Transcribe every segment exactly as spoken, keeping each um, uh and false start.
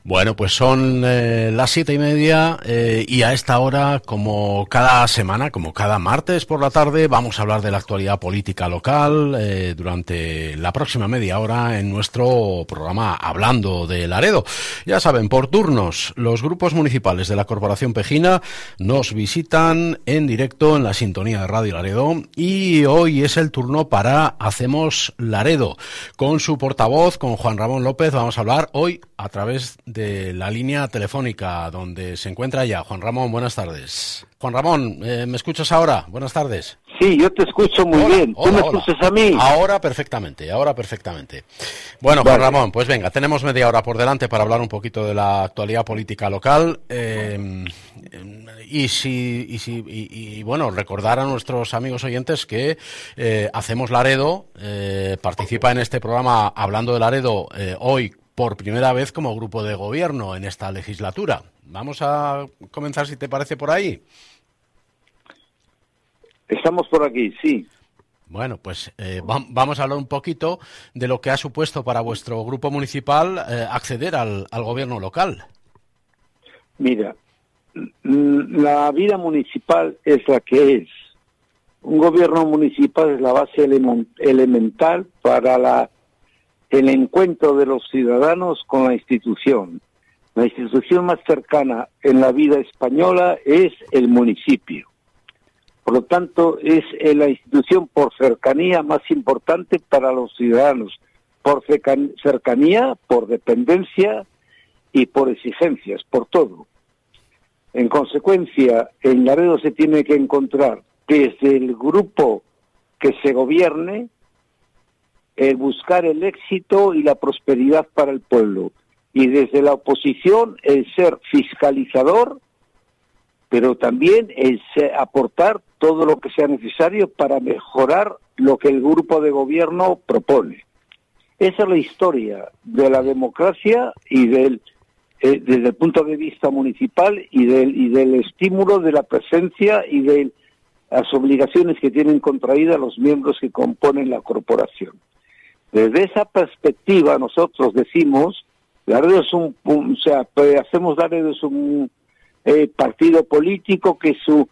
Bueno, pues son eh, las siete y media eh, y a esta hora, como cada semana, como cada martes por la tarde, vamos a hablar de la actualidad política local eh, durante la próxima media hora en nuestro programa Hablando de Laredo. Ya saben, por turnos, los grupos municipales de la Corporación Pejina nos visitan en directo en la sintonía de Radio Laredo y hoy es el turno para Hacemos Laredo. Con su portavoz, con Juan Ramón López, vamos a hablar hoy a través de de la línea telefónica donde se encuentra ya. Juan Ramón, buenas tardes. Juan Ramón, eh, ¿me escuchas ahora? Buenas tardes. Sí, yo te escucho muy hola, bien. ¿Tú hola, me hola. escuchas a mí? Ahora perfectamente, ahora perfectamente. Bueno, vale. Juan Ramón, pues venga, tenemos media hora por delante para hablar un poquito de la actualidad política local. Eh, y si, y si, y, y bueno, recordar a nuestros amigos oyentes que eh, Hacemos Laredo, eh, participa en este programa Hablando de Laredo eh, hoy por primera vez como grupo de gobierno en esta legislatura. Vamos a comenzar, si te parece, por ahí. Estamos por aquí, sí. Bueno, pues eh, va- vamos a hablar un poquito de lo que ha supuesto para vuestro grupo municipal eh, acceder al, al gobierno local. Mira, la vida municipal es la que es. Un gobierno municipal es la base ele- elemental para la el encuentro de los ciudadanos con la institución. La institución más cercana en la vida española es el municipio. Por lo tanto, es la institución por cercanía más importante para los ciudadanos, por cercanía, por dependencia y por exigencias, por todo. En consecuencia, en Laredo se tiene que encontrar desde el grupo que se gobierne el buscar el éxito y la prosperidad para el pueblo. Y desde la oposición, el ser fiscalizador, pero también el ser, aportar todo lo que sea necesario para mejorar lo que el grupo de gobierno propone. Esa es la historia de la democracia y del, eh, desde el punto de vista municipal y del, y del estímulo de la presencia y de las obligaciones que tienen contraídas los miembros que componen la corporación. Desde esa perspectiva nosotros decimos, Laredo es un, un o sea, hacemos Laredo es un eh, partido político que su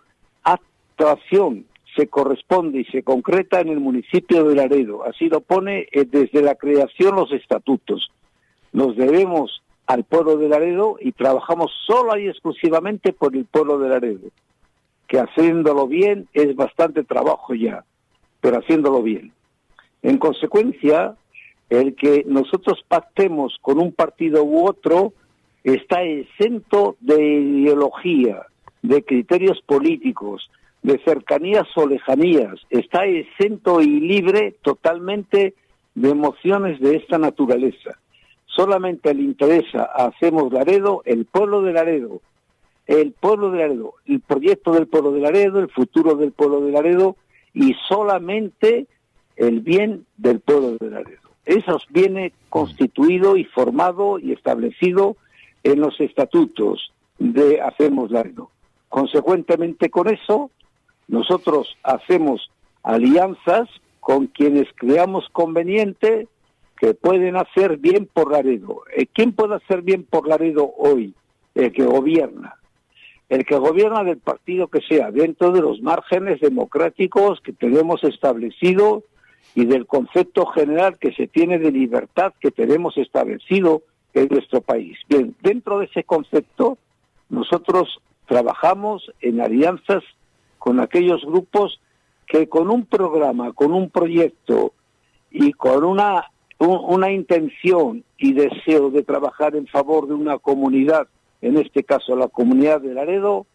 actuación se corresponde y se concreta en el municipio de Laredo. Así lo pone eh, desde la creación los estatutos. Nos debemos al pueblo de Laredo y trabajamos solo y exclusivamente por el pueblo de Laredo, que haciéndolo bien es bastante trabajo ya, pero haciéndolo bien. En consecuencia, el que nosotros pactemos con un partido u otro está exento de ideología, de criterios políticos, de cercanías o lejanías, está exento y libre totalmente de emociones de esta naturaleza. Solamente le interesa a Hacemos Laredo, el pueblo de Laredo, el pueblo de Laredo, el proyecto del pueblo de Laredo, el futuro del pueblo de Laredo y solamente el bien del pueblo de Laredo. Eso viene constituido y formado y establecido en los estatutos de Hacemos Laredo. Consecuentemente con eso, nosotros hacemos alianzas con quienes creamos conveniente que pueden hacer bien por Laredo. ¿Quién puede hacer bien por Laredo hoy? El que gobierna. El que gobierna del partido que sea, dentro de los márgenes democráticos que tenemos establecido y del concepto general que se tiene de libertad que tenemos establecido en nuestro país. Bien, dentro de ese concepto, nosotros trabajamos en alianzas con aquellos grupos que con un programa, con un proyecto y con una, un, una intención y deseo de trabajar en favor de una comunidad, en este caso la comunidad de Laredo,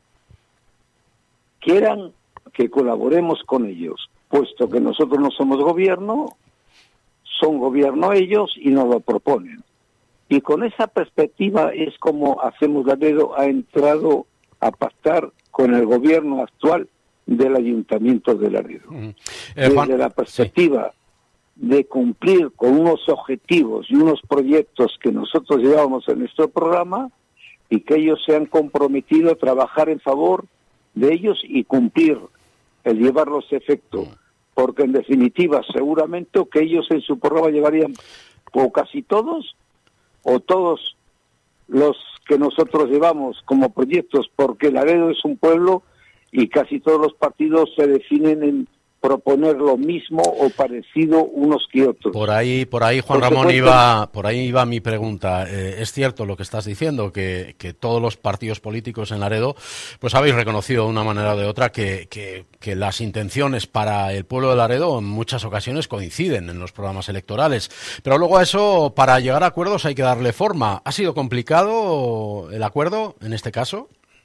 quieran que colaboremos con ellos, puesto que nosotros no somos gobierno, son gobierno ellos y nos lo proponen. Y con esa perspectiva es como Hacemos Laredo ha entrado a pactar con el gobierno actual del Ayuntamiento de Laredo. Uh-huh. eh, Desde Juan, la perspectiva sí. de cumplir con unos objetivos y unos proyectos que nosotros llevamos en nuestro programa y que ellos se han comprometido a trabajar en favor de ellos y cumplir, el llevarlos a efecto. Uh-huh. Porque en definitiva seguramente que ellos en su programa llevarían o casi todos o todos los que nosotros llevamos como proyectos, porque Laredo es un pueblo y casi todos los partidos se definen en proponer lo mismo o parecido unos que otros. Por ahí, por ahí, Juan Ramón, iba, por ahí iba mi pregunta. Eh, es cierto lo que estás diciendo, que, que todos los partidos políticos en Laredo, pues habéis reconocido de una manera o de otra que, que, que las intenciones para el pueblo de Laredo en muchas ocasiones coinciden en los programas electorales. Pero luego a eso, para llegar a acuerdos hay que darle forma. ¿Ha sido complicado el acuerdo en este caso?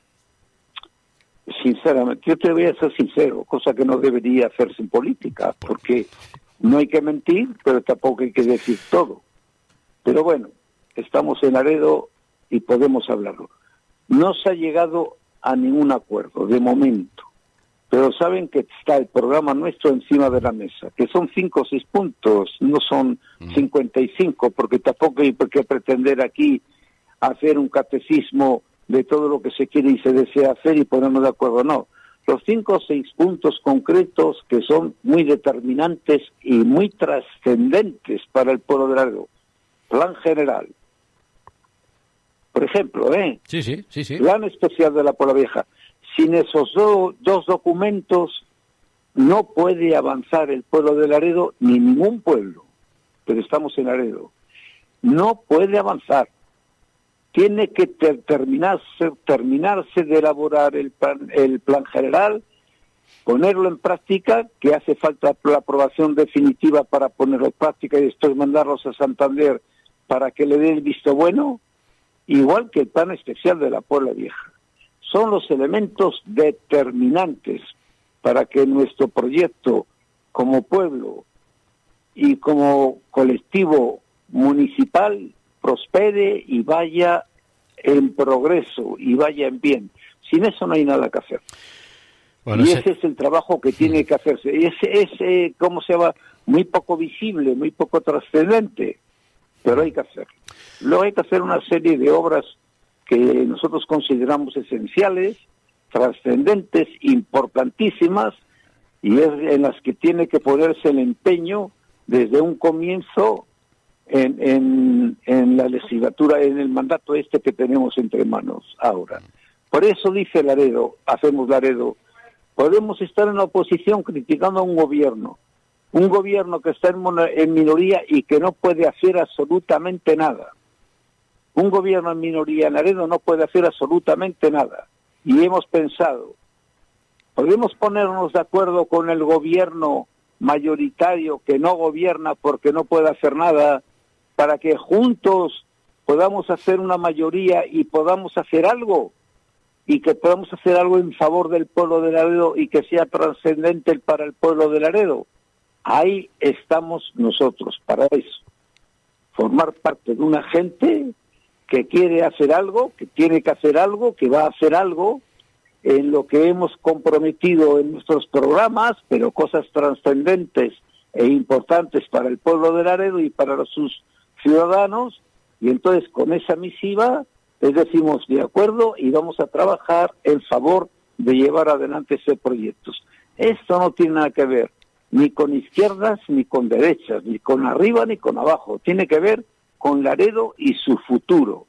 Sinceramente, yo te voy a ser sincero, cosa que no debería hacerse en política, porque no hay que mentir, pero tampoco hay que decir todo. Pero bueno, estamos en Laredo y podemos hablarlo. No se ha llegado a ningún acuerdo, de momento, pero saben que está el programa nuestro encima de la mesa, que son cinco o seis puntos, no son cincuenta y cinco, porque tampoco hay por qué pretender aquí hacer un catecismo de todo lo que se quiere y se desea hacer y ponernos de acuerdo, no. Los cinco o seis puntos concretos que son muy determinantes y muy trascendentes para el pueblo de Laredo. Plan general. Por ejemplo, ¿eh? Sí, sí, sí, sí. Plan especial de la Puebla Vieja. Sin esos do, dos documentos no puede avanzar el pueblo de Laredo ni ningún pueblo. Pero estamos en Laredo. No puede avanzar. Tiene que ter terminarse, terminarse de elaborar el plan, el plan general, ponerlo en práctica, que hace falta la aprobación definitiva para ponerlo en práctica y después mandarlos a Santander para que le dé el visto bueno, igual que el plan especial de la Puebla Vieja. Son los elementos determinantes para que nuestro proyecto como pueblo y como colectivo municipal prospere y vaya en progreso y vaya en bien. Sin eso no hay nada que hacer. Bueno, y ese... ese es el trabajo que tiene que hacerse. Ese es, eh, ¿cómo se llama? Muy poco visible, muy poco trascendente, pero hay que hacerlo. Luego hay que hacer una serie de obras que nosotros consideramos esenciales, trascendentes, importantísimas, y es en las que tiene que ponerse el empeño desde un comienzo En, en, en la legislatura, en el mandato este que tenemos entre manos ahora. Por eso dice Laredo, hacemos Laredo, podemos estar en la oposición criticando a un gobierno, un gobierno que está en, en minoría y que no puede hacer absolutamente nada. Un gobierno en minoría en Laredo no puede hacer absolutamente nada. Y hemos pensado, podemos ponernos de acuerdo con el gobierno mayoritario que no gobierna porque no puede hacer nada, para que juntos podamos hacer una mayoría y podamos hacer algo, y que podamos hacer algo en favor del pueblo de Laredo y que sea trascendente para el pueblo de Laredo. Ahí estamos nosotros, para eso. Formar parte de una gente que quiere hacer algo, que tiene que hacer algo, que va a hacer algo en lo que hemos comprometido en nuestros programas, pero cosas trascendentes e importantes para el pueblo de Laredo y para sus ciudadanos, y entonces con esa misiva les decimos de acuerdo y vamos a trabajar en favor de llevar adelante ese proyecto. Esto no tiene nada que ver ni con izquierdas ni con derechas, ni con arriba ni con abajo, tiene que ver con Laredo y su futuro,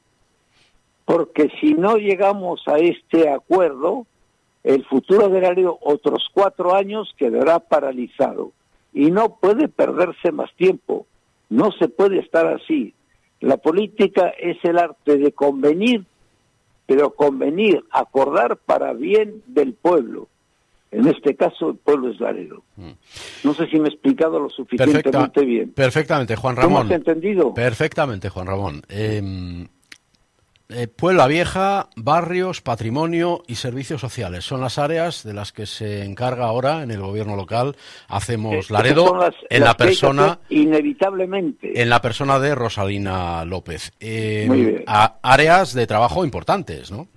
porque si no llegamos a este acuerdo, el futuro de Laredo otros cuatro años quedará paralizado y no puede perderse más tiempo. No se puede estar así. La política es el arte de convenir, pero convenir, acordar para bien del pueblo. En este caso, el pueblo es Laredo. No sé si me he explicado lo suficientemente Perfecta, bien. Perfectamente, Juan Ramón. ¿Cómo has entendido? Perfectamente, Juan Ramón. Eh, eh, Puebla Vieja, barrios, patrimonio y servicios sociales son las áreas de las que se encarga ahora en el gobierno local. Hacemos Laredo son las, en las la persona inevitablemente en la persona de Rosalina López. Eh, Muy bien. A, áreas de trabajo importantes, ¿no?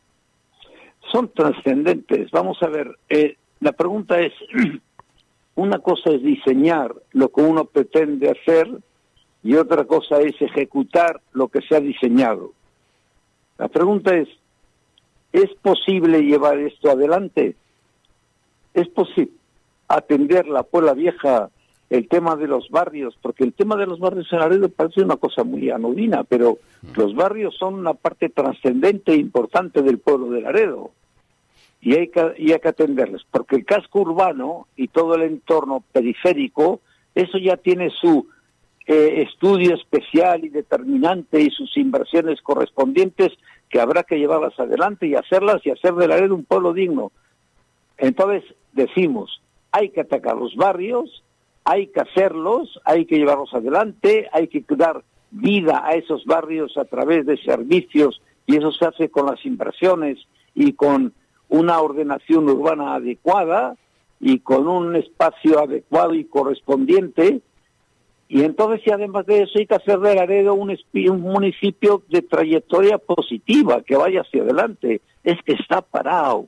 Son trascendentes. Vamos a ver, eh, la pregunta es, una cosa es diseñar lo que uno pretende hacer y otra cosa es ejecutar lo que se ha diseñado. La pregunta es, ¿es posible llevar esto adelante? ¿Es posible atender la Puebla Vieja el tema de los barrios, porque el tema de los barrios en Laredo parece una cosa muy anodina, pero los barrios son una parte trascendente e importante del pueblo de Laredo, y hay que, y hay que atenderles, porque el casco urbano y todo el entorno periférico, eso ya tiene su eh, estudio especial y determinante y sus inversiones correspondientes que habrá que llevarlas adelante y hacerlas y hacer de Laredo un pueblo digno. Entonces decimos, hay que atacar los barrios, hay que hacerlos, hay que llevarlos adelante, hay que dar vida a esos barrios a través de servicios, y eso se hace con las inversiones y con una ordenación urbana adecuada y con un espacio adecuado y correspondiente. Y entonces, y además de eso, hay que hacer de Laredo un, un municipio de trayectoria positiva, que vaya hacia adelante. Es que está parado,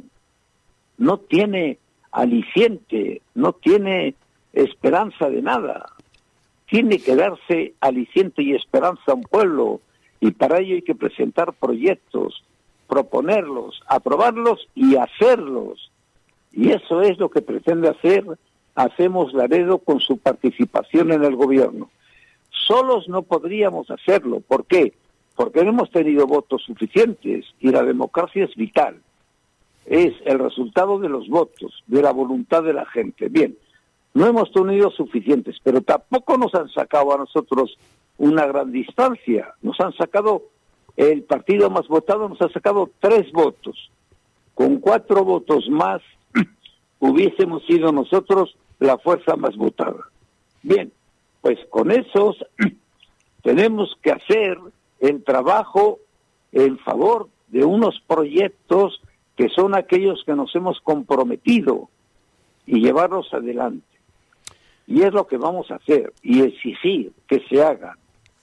no tiene aliciente, no tiene esperanza de nada. Tiene que darse aliciente y esperanza a un pueblo, y para ello hay que presentar proyectos, proponerlos, aprobarlos y hacerlos. Y eso es lo que pretende hacer Hacemos Laredo con su participación en el gobierno. Solos no podríamos hacerlo. ¿Por qué? Porque no hemos tenido votos suficientes, y la democracia es vital. Es el resultado de los votos, de la voluntad de la gente. Bien, no hemos tenido suficientes, pero tampoco nos han sacado a nosotros una gran distancia. Nos han sacado, el partido más votado nos ha sacado tres votos. Con cuatro votos más hubiésemos sido nosotros la fuerza más votada. Bien, pues con esos tenemos que hacer el trabajo en favor de unos proyectos que son aquellos que nos hemos comprometido y llevarlos adelante. Y es lo que vamos a hacer, y exigir que se hagan.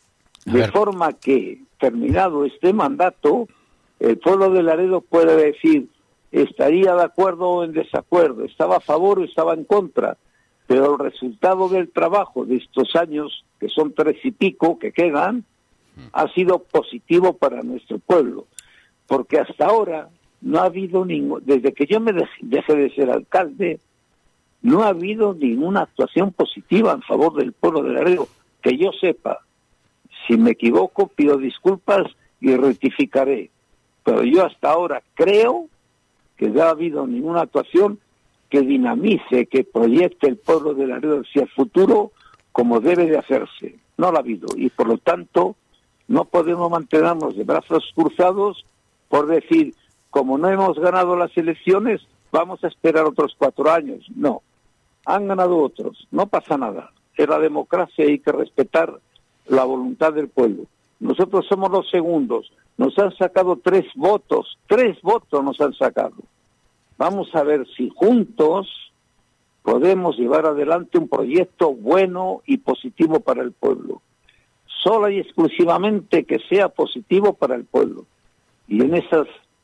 De forma que, terminado este mandato, el pueblo de Laredo pueda decir, estaría de acuerdo o en desacuerdo, estaba a favor o estaba en contra, pero el resultado del trabajo de estos años, que son tres y pico que quedan, ha sido positivo para nuestro pueblo, porque hasta ahora no ha habido ningún, desde que yo me dejé, dejé de ser alcalde, no ha habido ninguna actuación positiva en favor del pueblo de Laredo, que yo sepa. Si me equivoco, pido disculpas y rectificaré, pero yo hasta ahora creo que no ha habido ninguna actuación que dinamice, que proyecte el pueblo de Laredo hacia el futuro como debe de hacerse. No lo ha habido, y por lo tanto no podemos mantenernos de brazos cruzados por decir, como no hemos ganado las elecciones, vamos a esperar otros cuatro años. No, han ganado otros, no pasa nada. Es la democracia, hay que respetar la voluntad del pueblo. Nosotros somos los segundos, nos han sacado tres votos, tres votos nos han sacado. Vamos a ver si juntos podemos llevar adelante un proyecto bueno y positivo para el pueblo. Sola y exclusivamente que sea positivo para el pueblo. Y en esas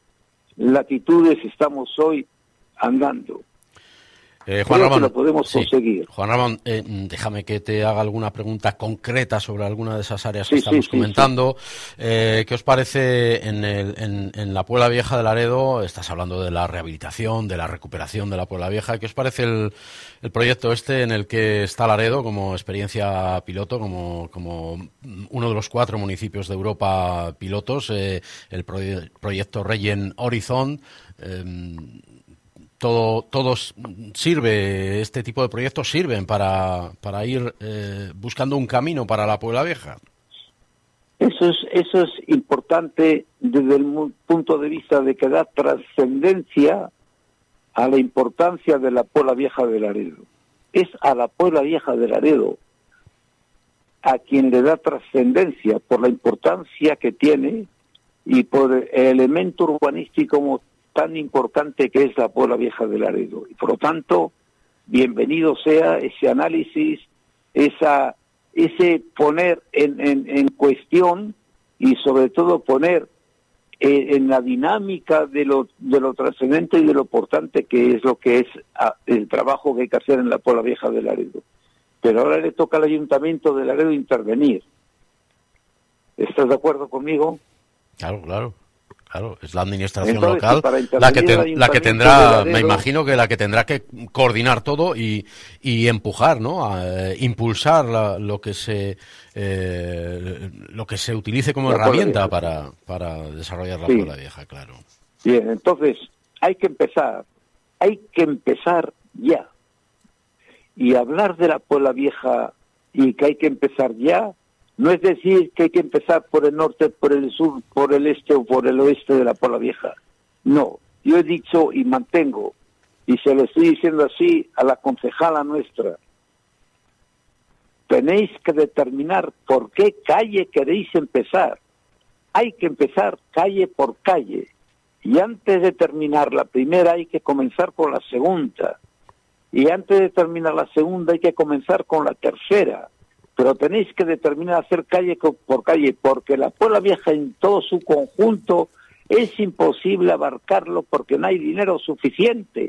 latitudes estamos hoy andando. Eh, Juan Ramón, lo podemos sí. conseguir. Juan Ramón, eh, déjame que te haga alguna pregunta concreta sobre alguna de esas áreas sí, que estamos sí, comentando. Sí, sí. Eh, ¿Qué os parece en, el, en, en la Puebla Vieja de Laredo? Estás hablando de la rehabilitación, de la recuperación de la Puebla Vieja. ¿Qué os parece el, el proyecto este en el que está Laredo como experiencia piloto, como, como uno de los cuatro municipios de Europa pilotos, eh, el proye- proyecto Regen Horizon? Eh, Todo, todos sirve, este tipo de proyectos sirven para, para ir eh, buscando un camino para la Puebla Vieja. Eso es, eso es importante desde el punto de vista de que da trascendencia a la importancia de la Puebla Vieja de Laredo. Es a la Puebla Vieja de Laredo a quien le da trascendencia por la importancia que tiene y por el elemento urbanístico tan importante que es la Puebla Vieja de Laredo. Y por lo tanto, bienvenido sea ese análisis, esa, ese poner en, en, en cuestión y sobre todo poner eh, en la dinámica de lo, de lo trascendente y de lo importante que es lo que es a, el trabajo que hay que hacer en la Puebla Vieja de Laredo. Pero ahora le toca al Ayuntamiento de Laredo intervenir. ¿Estás de acuerdo conmigo? Claro, claro. Claro, es la administración Entonces, local la que, te, la que tendrá, me imagino que la que tendrá que coordinar todo y, y empujar, ¿no? A, eh, impulsar la, lo que se eh, lo que se utilice como la herramienta para, para desarrollar la sí. Puebla Vieja, claro. Bien, entonces hay que empezar, hay que empezar ya. Y hablar de la Puebla Vieja y que hay que empezar ya, no es decir que hay que empezar por el norte, por el sur, por el este o por el oeste de la Puebla Vieja. No, yo he dicho y mantengo, y se lo estoy diciendo así a la concejala nuestra, tenéis que determinar por qué calle queréis empezar. Hay que empezar calle por calle, y antes de terminar la primera hay que comenzar con la segunda, y antes de terminar la segunda hay que comenzar con la tercera. Pero tenéis que determinar hacer calle por calle, porque la Puebla Vieja en todo su conjunto es imposible abarcarlo porque no hay dinero suficiente,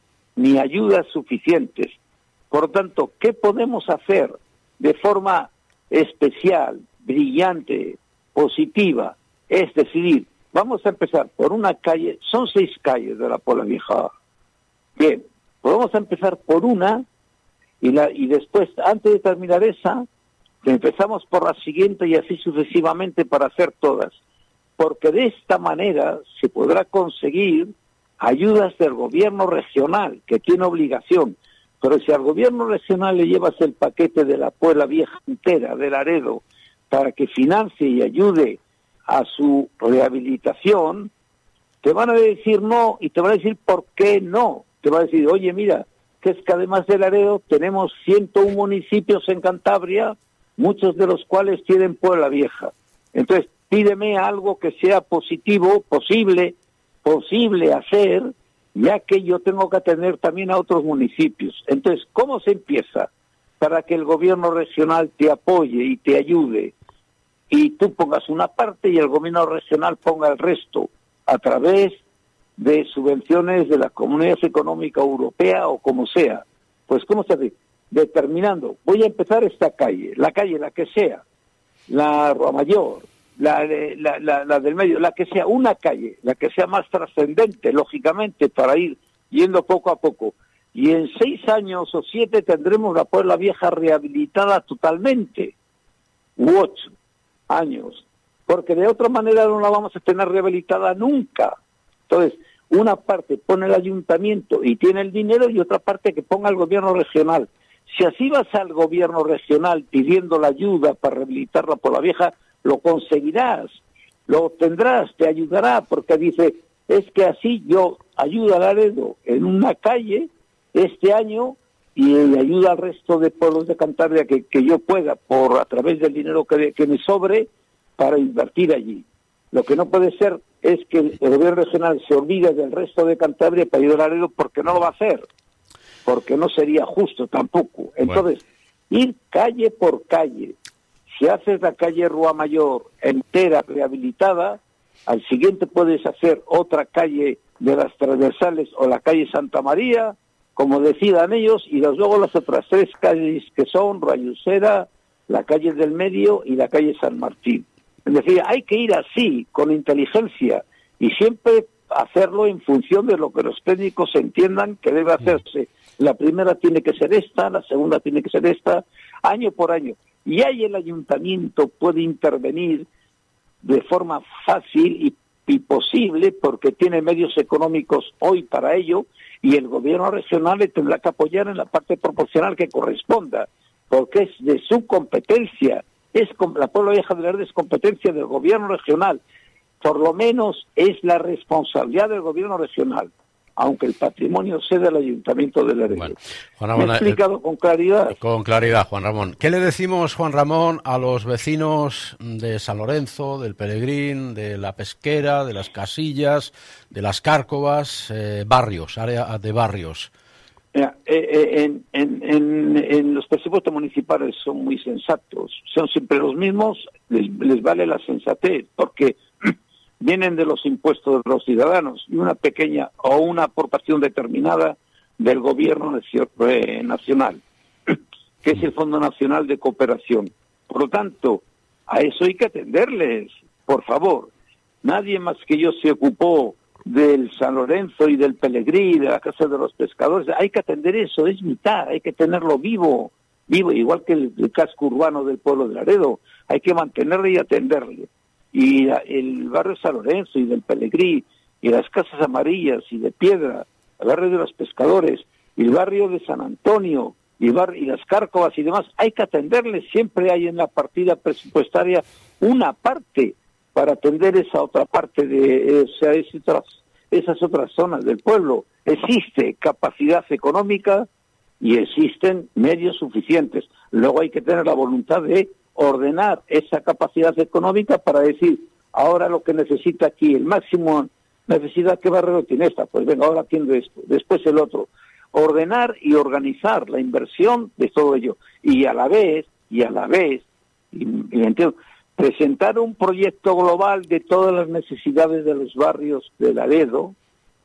ni ayudas suficientes. Por lo tanto, ¿qué podemos hacer de forma especial, brillante, positiva? Es decidir, vamos a empezar por una calle, son seis calles de la Puebla Vieja. Bien, pues vamos a empezar por una, y, la, y después, antes de terminar esa, empezamos por la siguiente y así sucesivamente para hacer todas. Porque de esta manera se podrá conseguir ayudas del gobierno regional, que tiene obligación. Pero si al gobierno regional le llevas el paquete de la Puebla Vieja entera, de Laredo, para que financie y ayude a su rehabilitación, te van a decir no y te van a decir por qué no. Te van a decir, oye, mira, que es que además de Laredo tenemos ciento uno municipios en Cantabria, muchos de los cuales tienen Puebla Vieja. Entonces, pídeme algo que sea positivo, posible, posible hacer, ya que yo tengo que atender también a otros municipios. Entonces, ¿cómo se empieza? Para que el gobierno regional te apoye y te ayude, y tú pongas una parte y el gobierno regional ponga el resto, a través de subvenciones de la Comunidad Económica Europea o como sea. Pues, ¿cómo se hace? Determinando, voy a empezar esta calle, la calle, la que sea, la Rua Mayor, la, la, la, la del medio, la que sea, una calle, la que sea más trascendente, lógicamente, para ir yendo poco a poco. Y en seis años o siete tendremos la Puebla Vieja rehabilitada totalmente, u ocho años, porque de otra manera no la vamos a tener rehabilitada nunca. Entonces, una parte pone el ayuntamiento y tiene el dinero y otra parte que ponga el gobierno regional. Si así vas al gobierno regional pidiendo la ayuda para rehabilitar la Puebla Vieja, lo conseguirás, lo obtendrás, te ayudará, porque dice, es que así yo ayudo a Laredo en una calle este año y ayuda al resto de pueblos de Cantabria que, que yo pueda, por a través del dinero que, que me sobre, para invertir allí. Lo que no puede ser es que el, el gobierno regional se olvide del resto de Cantabria para ayudar a Laredo, porque no lo va a hacer, porque no sería justo tampoco. Entonces, bueno, ir calle por calle. Si haces la calle Rua Mayor entera rehabilitada, al siguiente puedes hacer otra calle de las transversales o la calle Santa María, como decidan ellos, y luego las otras tres calles que son Rayucera, la calle del Medio y la calle San Martín. Es decir, hay que ir así, con inteligencia, y siempre hacerlo en función de lo que los técnicos entiendan que debe hacerse. La primera tiene que ser esta, la segunda tiene que ser esta, año por año. Y ahí el ayuntamiento puede intervenir de forma fácil y, y posible, porque tiene medios económicos hoy para ello, y el gobierno regional le tendrá que apoyar en la parte proporcional que corresponda, porque es de su competencia. Es la Puebla Vieja de Laredo es competencia del gobierno regional. Por lo menos es la responsabilidad del gobierno regional, aunque el patrimonio sea del Ayuntamiento de Laredo. Bueno, Juan Ramón, ¿me he explicado eh, con claridad? Con claridad, Juan Ramón. ¿Qué le decimos, Juan Ramón, a los vecinos de San Lorenzo, del Pelegrín, de La Pesquera, de Las Casillas, de Las Cárcovas, eh, barrios, área de barrios? Mira, eh, en, en, en, en los presupuestos municipales son muy sensatos, son siempre los mismos, les, les vale la sensatez, porque vienen de los impuestos de los ciudadanos y una pequeña o una aportación determinada del gobierno nacional, que es el Fondo Nacional de Cooperación. Por lo tanto, a eso hay que atenderles, por favor. Nadie más que yo se ocupó del San Lorenzo y del Pelegrí, de la Casa de los Pescadores. Hay que atender eso, es mitad, hay que tenerlo vivo, vivo, igual que el, el casco urbano del pueblo de Laredo. Hay que mantenerlo y atenderlo. Y la, el barrio San Lorenzo y del Pelegrí, y las Casas Amarillas y de Piedra, el barrio de los Pescadores, y el barrio de San Antonio, y, bar, y las Cárcovas y demás, hay que atenderles. Siempre hay en la partida presupuestaria una parte para atender esa otra parte de, o sea, esas, esas otras zonas del pueblo. Existe capacidad económica y existen medios suficientes. Luego hay que tener la voluntad de ordenar esa capacidad económica para decir, ahora lo que necesita aquí, el máximo necesidad, ¿qué barrio tiene esta? Pues venga, ahora atiendo esto, después el otro. Ordenar y organizar la inversión de todo ello. Y a la vez, y a la vez, y, y entiendo, presentar un proyecto global de todas las necesidades de los barrios de Laredo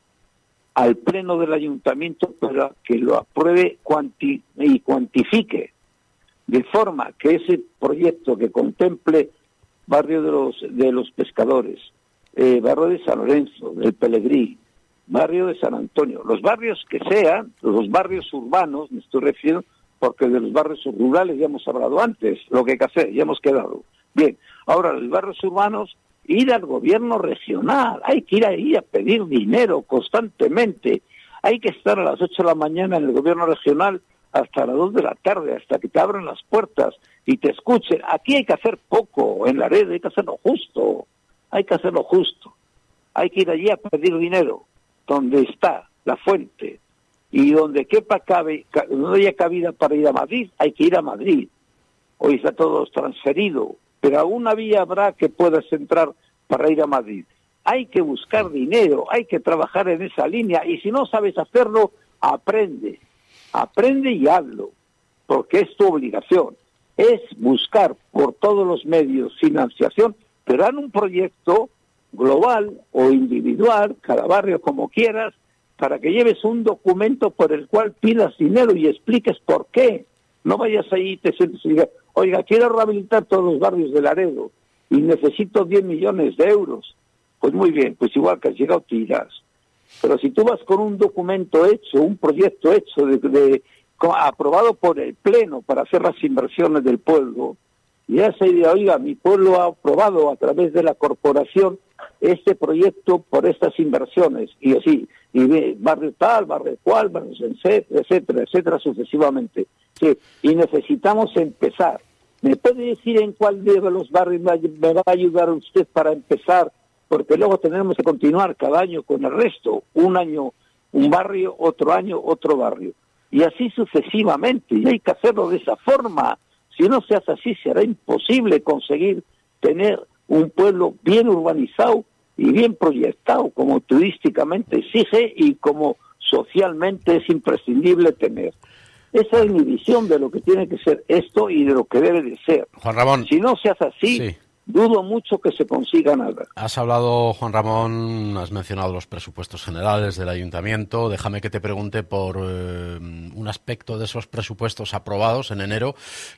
al pleno del ayuntamiento para que lo apruebe cuanti y cuantifique, de forma que ese proyecto que contemple barrio de los de los pescadores, eh, barrio de San Lorenzo, del Pelegrí, barrio de San Antonio, los barrios que sean, los barrios urbanos, me estoy refiriendo, porque de los barrios rurales ya hemos hablado antes, lo que hay que hacer, ya hemos quedado. Bien, ahora los barrios urbanos, ir al gobierno regional, hay que ir ahí a pedir dinero constantemente, hay que estar a las ocho de la mañana en el gobierno regional hasta las dos de la tarde, hasta que te abran las puertas y te escuchen. Aquí hay que hacer poco, en Laredo hay que hacerlo justo, hay que hacerlo justo, hay que ir allí a pedir dinero, donde está la fuente, y donde quepa cabe, no haya cabida para ir a Madrid, hay que ir a Madrid. Hoy está todo transferido, pero alguna vía habrá que puedas entrar para ir a Madrid. Hay que buscar dinero, hay que trabajar en esa línea, y si no sabes hacerlo, aprende, aprende y hazlo, porque es tu obligación. Es buscar por todos los medios financiación, pero en un proyecto global o individual, cada barrio como quieras, para que lleves un documento por el cual pidas dinero y expliques por qué. No vayas ahí y te sientes y digas, oiga, quiero rehabilitar todos los barrios de Laredo y necesito diez millones de euros. Pues muy bien, pues igual que has llegado te irás. Pero si tú vas con un documento hecho, un proyecto hecho, de, de, aprobado por el Pleno para hacer las inversiones del pueblo, y ya se dice, oiga, mi pueblo ha aprobado a través de la corporación este proyecto por estas inversiones, y así, y ve, barrio tal, barrio cual, barrio etcétera, etcétera, etcétera, sucesivamente. Sí, y necesitamos empezar. ¿Me puede decir en cuál de los barrios me va a ayudar usted para empezar? Porque luego tenemos que continuar cada año con el resto. Un año un barrio, otro año otro barrio. Y así sucesivamente. Y hay que hacerlo de esa forma. Si no se hace así, será imposible conseguir tener un pueblo bien urbanizado y bien proyectado, como turísticamente exige y como socialmente es imprescindible tener. Esa es mi visión de lo que tiene que ser esto y de lo que debe de ser. Juan Ramón. Si no se hace así, sí, dudo mucho que se consiga nada. Has hablado, Juan Ramón, has mencionado los presupuestos generales del ayuntamiento. Déjame que te pregunte por eh, un aspecto de esos presupuestos aprobados en enero,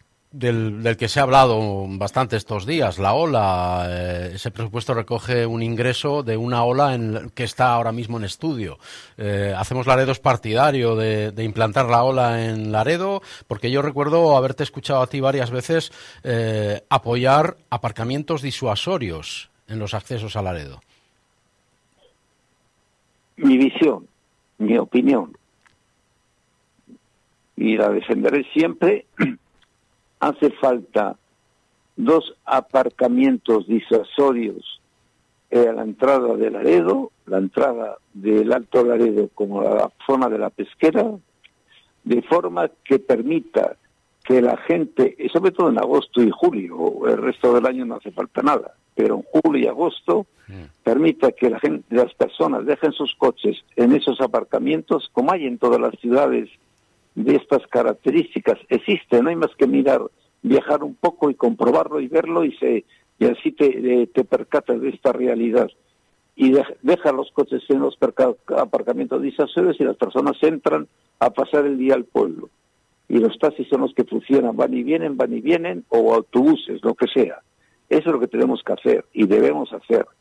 Del, del que se ha hablado bastante estos días, la ola. Eh, ese presupuesto recoge un ingreso de una ola en, que está ahora mismo en estudio. Eh, ¿Hacemos Laredo es partidario de, de implantar la ola en Laredo? Porque yo recuerdo haberte escuchado a ti varias veces eh, apoyar aparcamientos disuasorios en los accesos a Laredo. Mi visión, mi opinión, y la defenderé siempre. Hace falta dos aparcamientos disuasorios eh, a la entrada de Laredo, la entrada del Alto Laredo como la zona de la pesquera, de forma que permita que la gente, y sobre todo en agosto y julio, el resto del año no hace falta nada, pero en julio y agosto, mm. permita que la gente, las personas dejen sus coches en esos aparcamientos, como hay en todas las ciudades de estas características. Existe, no hay más que mirar, viajar un poco y comprobarlo y verlo, y se y así te, te percatas de esta realidad. Y de, deja los coches en los aparcamientos disuasorios y las personas entran a pasar el día al pueblo. Y los taxis son los que funcionan, van y vienen, van y vienen, o autobuses, lo que sea. Eso es lo que tenemos que hacer y debemos hacer.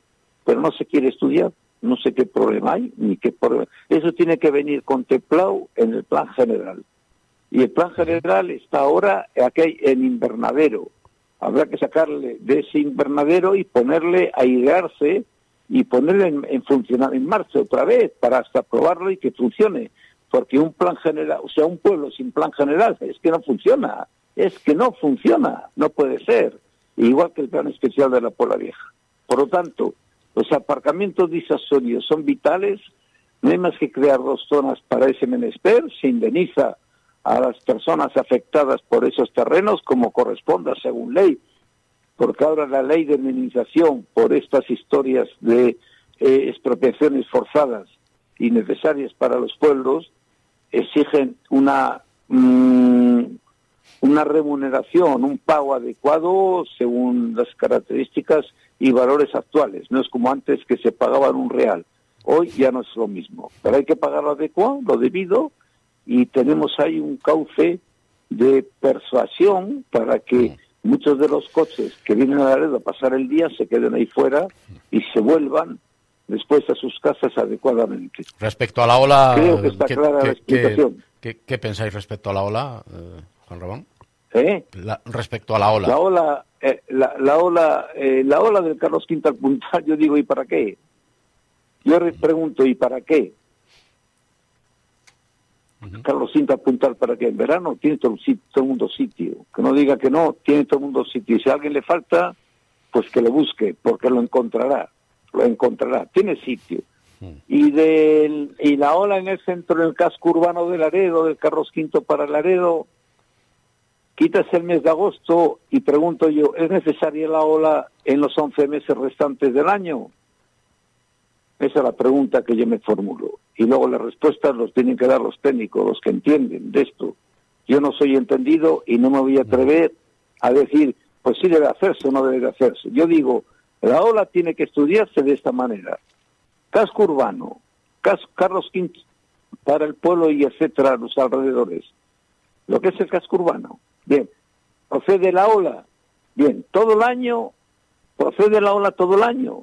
pero no se quiere estudiar. No sé qué problema hay, ni qué problema. Eso tiene que venir contemplado en el plan general. Y el plan general está ahora aquí en invernadero. Habrá que sacarle de ese invernadero y ponerle a airearse y ponerle en, en funcionar en marcha otra vez para hasta probarlo y que funcione. Porque un plan general, o sea, un pueblo sin plan general es que no funciona. Es que no funciona, no puede ser. Igual que el plan especial de la Puebla Vieja. Por lo tanto, los aparcamientos disuasorios son vitales. No hay más que crear dos zonas para ese menester. Se indemniza a las personas afectadas por esos terrenos como corresponda según ley, porque ahora la ley de indemnización por estas historias de eh, expropiaciones forzadas y necesarias para los pueblos exigen una mmm, una remuneración, un pago adecuado según las características y valores actuales. No es como antes que se pagaban un real. Hoy ya no es lo mismo, pero hay que pagar lo adecuado, lo debido, y tenemos ahí un cauce de persuasión para que muchos de los coches que vienen a Laredo a pasar el día se queden ahí fuera y se vuelvan después a sus casas adecuadamente. Respecto a la ola, creo que está ¿qué, clara qué, la explicación. ¿qué, qué, qué pensáis respecto a la ola, eh, Juan Ramón? ¿Eh? La, respecto a la ola. La ola, eh, la, la ola, eh, la ola del Carlos Quinto al Puntal, yo digo, ¿y para qué? Yo pregunto, ¿y para qué? Uh-huh. Carlos Quinto al Puntal, ¿para qué? En verano tiene todo el, sitio, todo el mundo sitio. Que no diga que no, tiene todo el mundo sitio. Y si a alguien le falta, pues que lo busque, porque lo encontrará. Lo encontrará. Tiene sitio. Uh-huh. Y del, y la ola en el centro, en el casco urbano de Laredo, del Carlos Quinto para Laredo, quitas el mes de agosto y pregunto yo, ¿es necesaria la ola en los once meses restantes del año? Esa es la pregunta que yo me formulo. Y luego las respuestas los tienen que dar los técnicos, los que entienden de esto. Yo no soy entendido y no me voy a atrever a decir, pues sí debe hacerse o no debe hacerse. Yo digo, la ola tiene que estudiarse de esta manera. Casco urbano, casco, Carlos Quinto para el pueblo y etcétera, los alrededores. Lo que es el casco urbano. Bien, procede la ola. Bien, todo el año, procede la ola todo el año.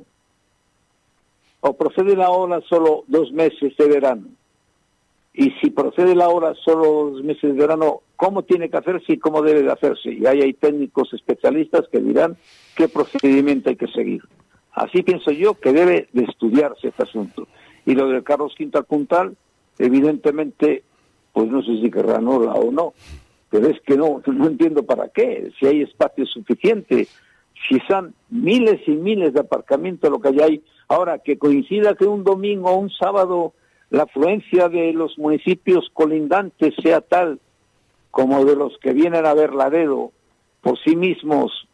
O procede la ola solo dos meses de verano. Y si procede la ola solo dos meses de verano, ¿cómo tiene que hacerse y cómo debe de hacerse? Y ahí hay técnicos especialistas que dirán qué procedimiento hay que seguir. Así pienso yo que debe de estudiarse este asunto. Y lo del Carlos Quinto al Puntal, evidentemente, pues no sé si querrán ola o no. Pero es que no, no entiendo para qué, si hay espacio suficiente, si son miles y miles de aparcamientos lo que hay ahí. Ahora, que coincida que un domingo o un sábado la afluencia de los municipios colindantes sea tal como de los que vienen a ver Laredo por sí mismos,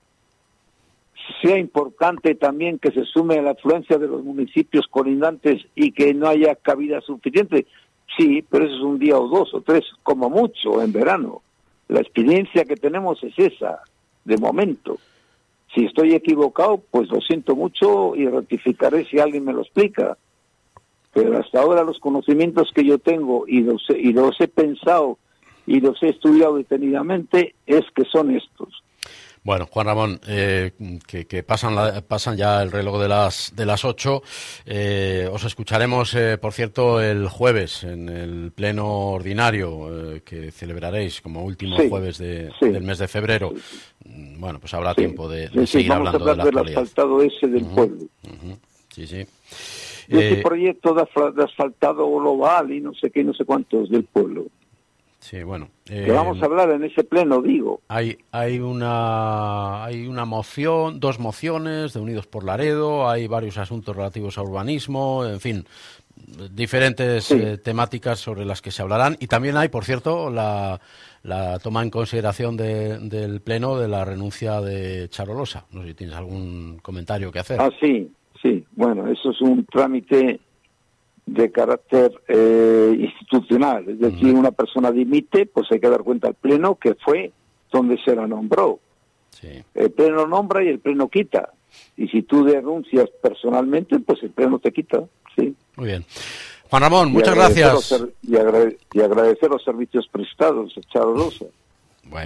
sea importante también que se sume a la afluencia de los municipios colindantes y que no haya cabida suficiente. Sí, pero eso es un día o dos o tres, como mucho, en verano. La experiencia que tenemos es esa, de momento. Si estoy equivocado, pues lo siento mucho y rectificaré si alguien me lo explica. Pero hasta ahora los conocimientos que yo tengo y los, y los he pensado y los he estudiado detenidamente es que son estos. Bueno, Juan Ramón, eh, que, que pasan, la, pasan ya el reloj de las de las ocho. Eh, os escucharemos, eh, por cierto, el jueves en el pleno ordinario eh, que celebraréis como último sí, jueves de, sí. del mes de febrero. Sí. Bueno, pues habrá sí. tiempo de, de sí, seguir vamos hablando a hablar de la del actualidad. asfaltado ese del uh-huh, pueblo. Uh-huh, sí, sí. Y eh, ese proyecto de, de asfaltado global y no sé qué, no sé cuántos del pueblo. Sí, bueno. Eh, que vamos a hablar en ese pleno, digo. Hay hay una hay una moción, dos mociones de Unidos por Laredo, hay varios asuntos relativos a urbanismo, en fin, diferentes sí. eh, temáticas sobre las que se hablarán. Y también hay, por cierto, la, la toma en consideración de, del pleno de la renuncia de Charo Losa. No sé si tienes algún comentario que hacer. Ah, sí, sí. Bueno, eso es un trámite de carácter eh, institucional, es decir, uh-huh. una persona dimite, pues hay que dar cuenta al pleno que fue donde se la nombró. Sí. El pleno nombra y el pleno quita, y si tú denuncias personalmente, pues el pleno te quita, sí. Muy bien. Juan Ramón, y muchas gracias. Ser, y, agrade, y agradecer los servicios prestados a Charo Losa. Bueno,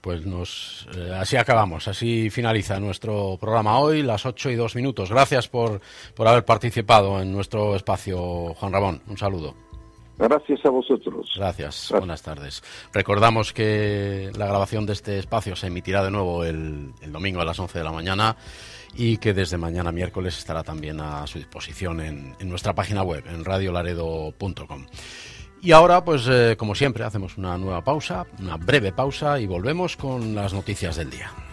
pues nos eh, así acabamos, así finaliza nuestro programa hoy, las ocho y dos minutos. Gracias por, por haber participado en nuestro espacio, Juan Ramón. Un saludo. Gracias a vosotros. Gracias. Gracias. Buenas tardes. Recordamos que la grabación de este espacio se emitirá de nuevo el, el domingo a las once de la mañana y que desde mañana miércoles estará también a su disposición en, en nuestra página web, en radio laredo punto com. Y ahora, pues eh, como siempre, hacemos una nueva pausa, una breve pausa y volvemos con las noticias del día.